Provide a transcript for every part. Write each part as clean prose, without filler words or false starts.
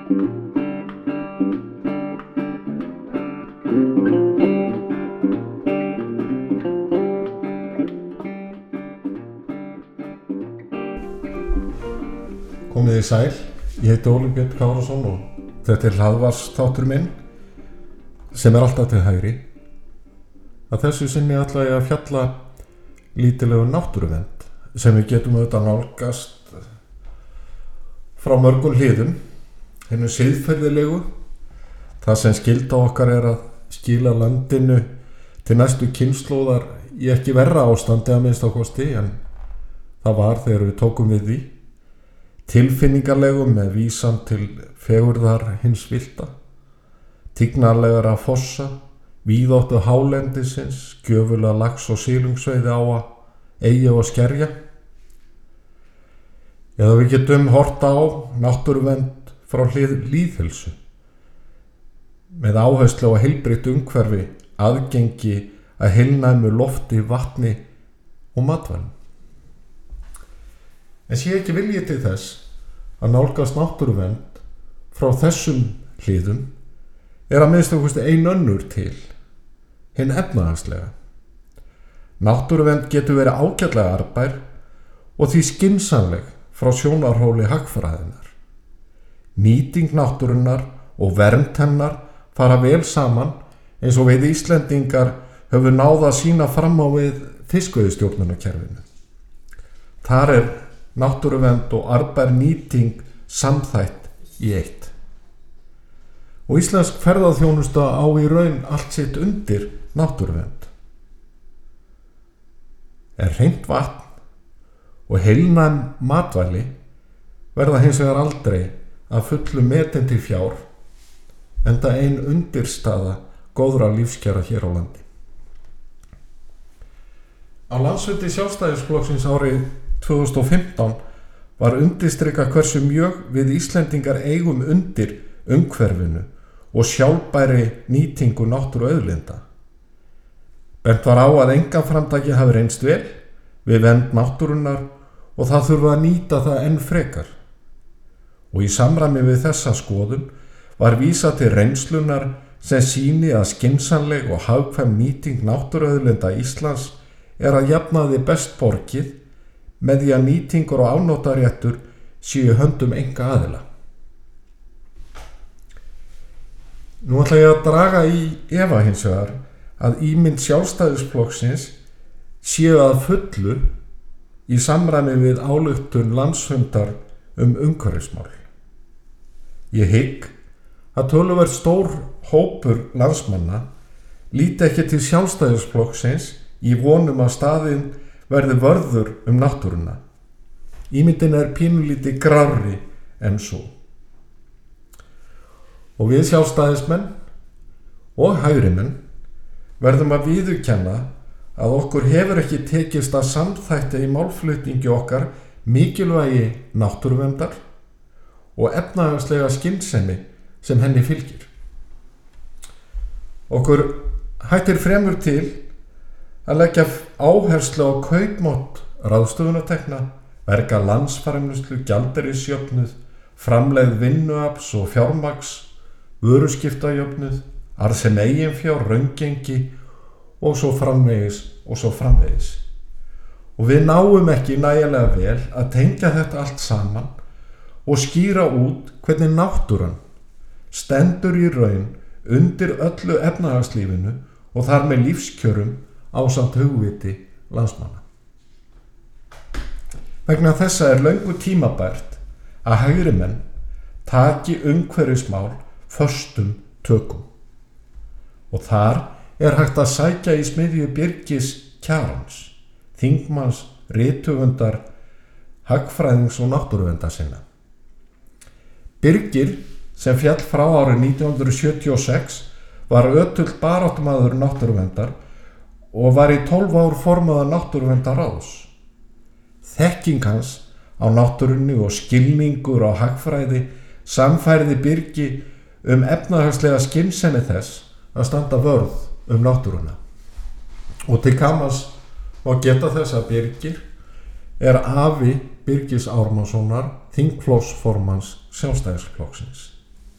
Komið þið sæl, ég heiti Óli Björn Kárason og þetta hlaðvarpsþáttur minn sem alltaf til hægri. Að þessu sinni ætla ég að fjalla lítilegu náttúruvernd sem við getum auðvitað nálgast frá mörgum hliðum. Hinu siðferðilegu, það sem skylda okkar að skila landinu til næstu kynslóðar í ekki verra ástandi að minnsta kosti en það var þegar við tókum við því. Tilfinningarlegum með vísan til fegurðar hins villta, tignarlegara fossa, víðáttu hálendisins, gjöfula lax og silungsveiði á að eyja og skerja. Eða við getum horft á náttúruvernd frá hlið lýðheilsu, með áherslu á heilbrigt umhverfi, aðgengi að heilnæmu lofti, vatni og matvælum. En sé ekki vilji til þess að nálgast náttúruvernd frá þessum hliðum að minnsta kosti ein önnur til, hin efnahagslega. Náttúruvernd getur verið ágætlega arðbær og því skynsamleg frá sjónarhóli hagfræðinnar. Nýting náttúrunnar og vernd hennar fara vel saman eins og við Íslendingar höfum náð að sýna fram á við fiskveiðistjórnunarkerfinu. Þar náttúruvernd og arðbær nýting samþætt í eitt. Og íslensk ferðaþjónusta á í raun allt sitt undir náttúruvernd. Hreint vatn og heilnæm matvæli verða hins vegar aldrei að fullu metin til fjár, enda ein undirstaða góðra lífskjara hér á landi. Á landsfundi Sjálfstæðisflokksins árið 2015 var undirstrikað hversu mjög við Íslendingar eigum undir umhverfinu og sjálfbæri nýtingu náttúruauðlinda. Bent var á að einkaframtakið hafi reynst vel við vernd náttúrunnar og það þurfa að nýta það enn frekar. Og í samræmi við þessa skoðun var vísað til reynslunar sem sýni að skynsamleg og hagkvæm nýting náttúruauðlinda Íslands að jafnaði best borgið með því að nýtingur og afnotaréttur séu höndum einkaaðila. Nú ætla ég að draga í efa hins vegar að ímynd Sjálfstæðisflokksins séu að fullu í samræmi við ályktun landsfundar umhverfismál. Ég hygg að töluvert stór hópur landsmanna líti ekki til Sjálfstæðisflokksins í vonum að staðinn verði vörður náttúruna. Ímyndin pínulítið grárri en svo. Og við sjálfstæðismenn og hægrimenn verðum að viðurkenna að okkur hefur ekki tekist að samþætta í málflutningi okkar mikilvægi náttúruverndar og efnahagslega skynsemi sem henni fylgir. Okkur hættir fremur til að leggja áherslu á kaupmátt ráðstöfunartekna, verga landsframleiðslu, gjaldeyrisjöfnuð, framlegð vinnuafls og fjármagns, vöruskiptajöfnuð, arðsemi eiginfjár, raungengi og svo framvegis. Og við náum ekki nægilega vel að tengja þetta allt saman og skýra út hvernig náttúran stendur í raun undir öllu efnahagslífinu og þar með lífskjörum ásamt hugviti landsmanna. Vegna þessa löngu tímabært að hægrimenn taki umhverfismál föstum tökum. Og þar hægt að sækja í smiðju Birgis Kjarans, þingmanns, rithöfundar, hagfræðings og náttúruverndar. Birgir, sem féll frá árið 1976, var ötull baráttumaður náttúruverndar og var í 12 ár formaður náttúruverndarráðs. Þekking hans á náttúrunni og skilningur á hagfræði samfærði Birgi efnahagslega skynsemi þess að standa vörð náttúruna. Og til gamans má geta þess að Birgir afi Birgis Ármannssonar, þingflokksformanns Sjálfstæðisflokksins.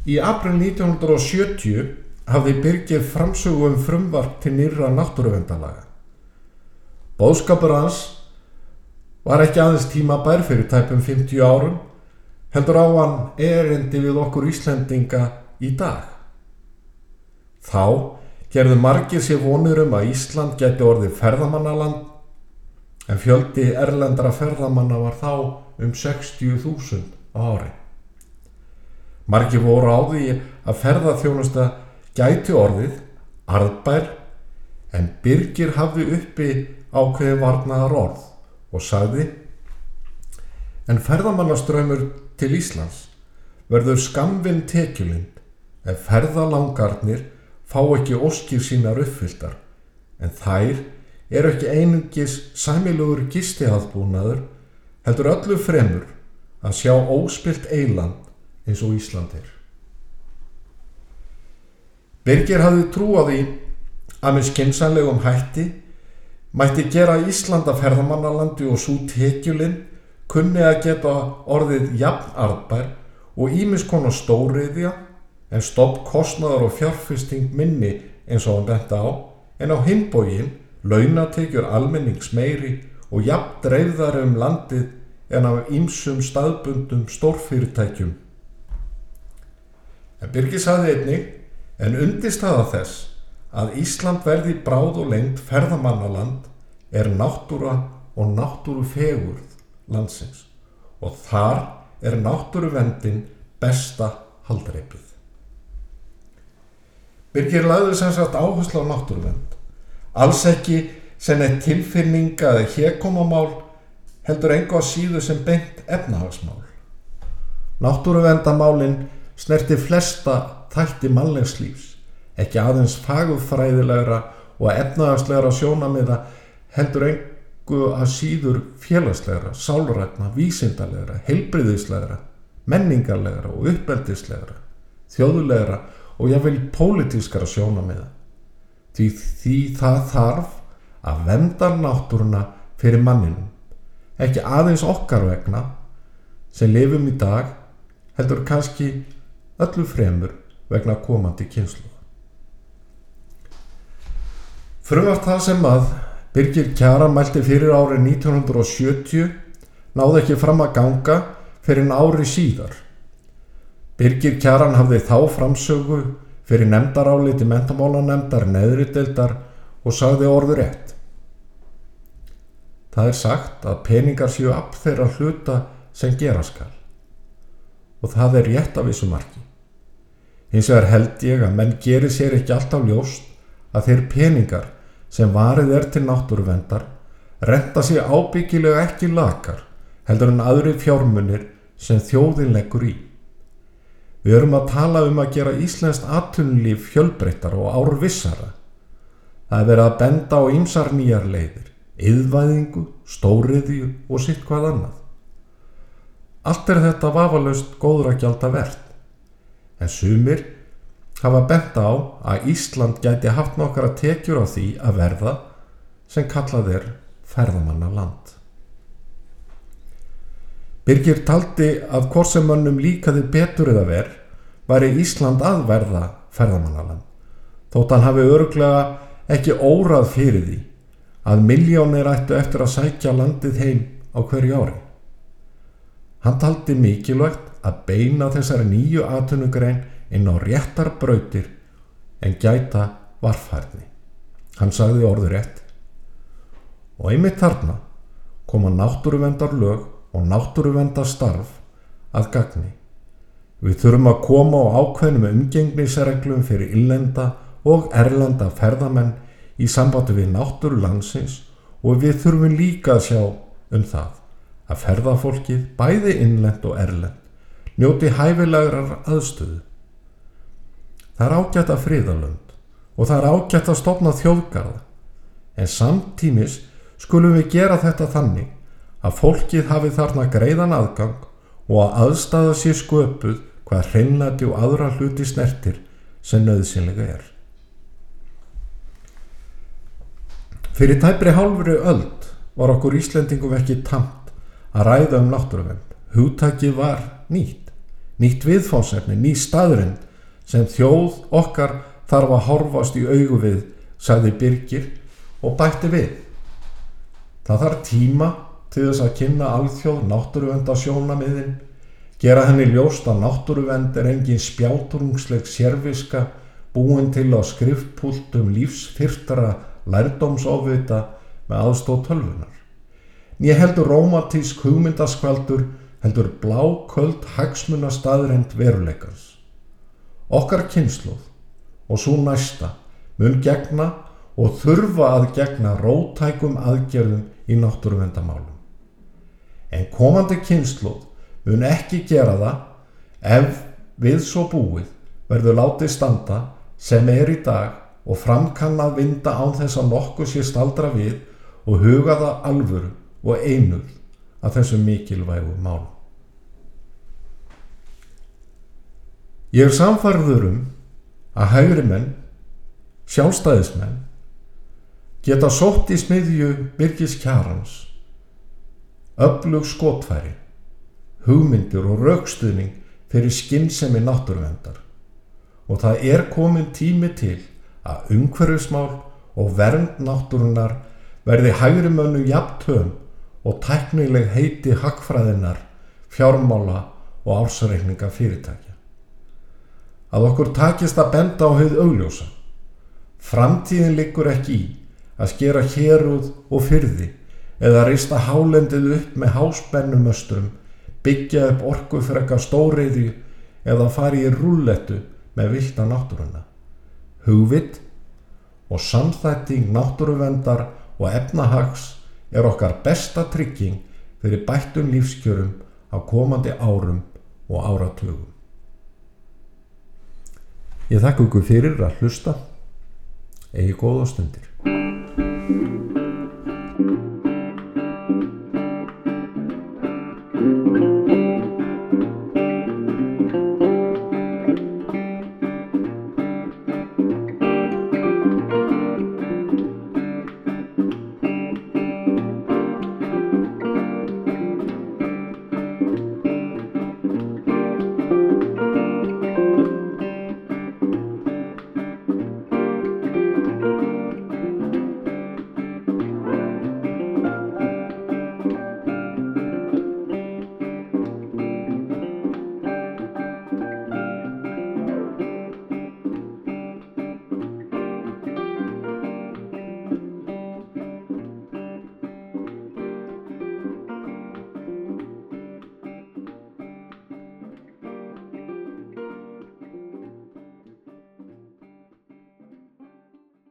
Í apríl 1970 hafði Birgir framsögu frumvarp til nýrra náttúruverndarlaga. Boðskapur hans var ekki aðeins tímabær fyrir tæpum 50 árum, heldur á hann erindi við okkur Íslendinga í dag. Þá gerðu margir sér vonir að Ísland gæti orðið ferðamannaland, en fjöldi erlendra ferðamanna var þá 60.000 á ári. Margir voru á því að ferðaþjónusta gæti orðið arðbær, en Birgir hafði uppi ákveðið varnaðar orð og sagði: en ferðamannastraumur til Íslands verður skammvinn tekjulind ef ferðalangarnir fá ekki óskir sínar uppfylltar, en þær eru ekki einungis sæmilegur gistiaðbúnaður, heldur öllu fremur að sjá óspillt eyland eins og Ísland er. Birgir hafði trú á því að með skynsamlegum hætti mætti gera Ísland að ferðamannalandi og sú tekjulind kunni að geta orðið jafn arðbær og ýmiss konar stóriðja, en stofnkostnaður og fjárfesting minni eins og hann benti á, en á hinn bóginn launatekjur almennings meiri og jafn dreifðari landið en af ýmsum staðbundum stórfyrirtækjum. En Birgir sagði einnig: en undirstaða þess að Ísland verði bráð og lengd ferðamannaland er náttúra og náttúrufegurð landsins, og þar er náttúruverndin besta haldreipið. Birgir lagði sem sagt áherslu á náttúruvernd, alls ekki sem eitt tilfinning eða hégómamál, heldur engu að síður sem beint efnahagsmál. Náttúruverndarmálin snerti flesta þætti mannlegs lífs, ekki aðeins fagurfræðilegra og efnahagslegra sjónarmiða, heldur engu að síður félagslegra, sálrænna, vísindalegra, heilbrigðislegra, menningarlegra og uppeldislegra, þjóðlegra og jafnvel pólitískara sjónarmiða. Því það þarf að vernda náttúruna fyrir manninum, ekki aðeins okkar vegna sem lifum í dag, heldur kannski öllu fremur vegna komandi kynslóða. Frumvarp það sem að Birgir Kjaran mælti fyrir árið 1970 náði ekki fram að ganga fyrir ári síðar. Birgir Kjaran hafði þá framsögu fyrir nefndaráliti menntamálanefndar neðri deildar og sagði orðurétt: það er sagt að peningar séu afl þeirra hluta sem gera skal, og það er rétt af vissu marki. Hins vegar held ég að menn geri sér ekki alltaf ljóst að þeir peningar sem varið er til náttúruverndar renta sig ábyggilega ekki lakar heldur en aðri fjármunir sem þjóðin leggur í. Við erum að tala að gera íslenskt atvinnulíf fjölbreyttara og árvissara. Það er verið að benda á ýmsar nýjar leiðir, iðnvæðingu, stóriðju og sitt hvað annað. Allt er þetta vafalaust góðra gjalda vert, en sumir hafa bent á að Ísland gæti haft nokkra tekjur á því að verða sem kallað er ferðamannaland. Birgir taldi að hvort sem mönnum líkaði betur eða verr væri Ísland að verða ferðamannaland, þótt hann hafi örugglega ekki órað fyrir því að milljónir ættu eftir að sækja landið heim á hverju ári. Hann taldi mikilvægt að beina þessari nýju atvinnugrein inn á réttar brautir en gæta varfærni. Hann sagði orðurétt: og einmitt þarna koma náttúruverndarlög og náttúruverndarstarf að gagni. Við þurfum að koma á ákveðnum umgengnisreglum fyrir innlenda og erlenda ferðamenn í sambandi við náttúru landsins, og við þurfum líka að sjá það að ferðafólkið, bæði innlent og erlent, njóti hæfilegrar aðstöðu. Það er ágætt að friða lönd og það er ágætt að stofna þjóðgarða, en samtímis skulum við gera þetta þannig að fólkið hafi þarna greiðan aðgang og að aðstaða sé sköpuð hvað hreinlæti og aðra hluti snertir sem nauðsynlega er. Fyrir tæpri hálfri öld var okkur Íslendingum ekki tamt að ræða náttúruvernd. Hugtakið var nýtt, nýtt viðfangsefni, ný staðreynd sem þjóð okkar þarf að horfast í augu við, sagði Birgir og bætti við. Það þarf tíma til þess að kynna alþjóð náttúruverndarsjónarmiðin, gera henni ljóst að náttúruvernd engin spjátrungsleg sérviska búin til á skrifpúltum lífsfyrtara lærdómsofvita með aðstoð tölvunar. Né heldur rómantísk hugmyndaskvaldur, heldur bláköld hagsmunastaðreynd veruleikans. Okkar kynslóð og sú næsta mun gegna og þurfa að gegna róttækum aðgerðum í náttúruverndarmálum. En komandi kynslóð mun ekki gera það ef við svo búið verður látið standa sem í dag og framkannað vinda án þess að nokkuð sé staldra við og huga það alvöru og einuð að þessum mikilvægu málum. Ég sannfærður að hægri menn, sjálfstæðismenn, geta sótt í smiðju Birgis Kjarans öflug skotfæri, hugmyndir og rökstuðning fyrir skynsemi náttúruverndar, og það komin tími til að umhverfismál og vernd náttúrunnar verði hægrimönnum jafntöm og tæknileg heiti hagfræðinnar, fjármála og ársreikninga fyrirtækja. Að okkur takist að benda á hið augljósa. Framtíðin liggur ekki í að skera hérúð og firði eða reista hálendið upp með háspennumöstrum, byggja upp orkufreka stóriðju eða fara í rúllettu með villta náttúruna. Hugvit og samþætting náttúruverndar og efnahags okkar besta trygging fyrir bættum lífskjörum á komandi árum og áratugum. Ég þakka ykkur fyrir að hlusta. Eigi góða stundir.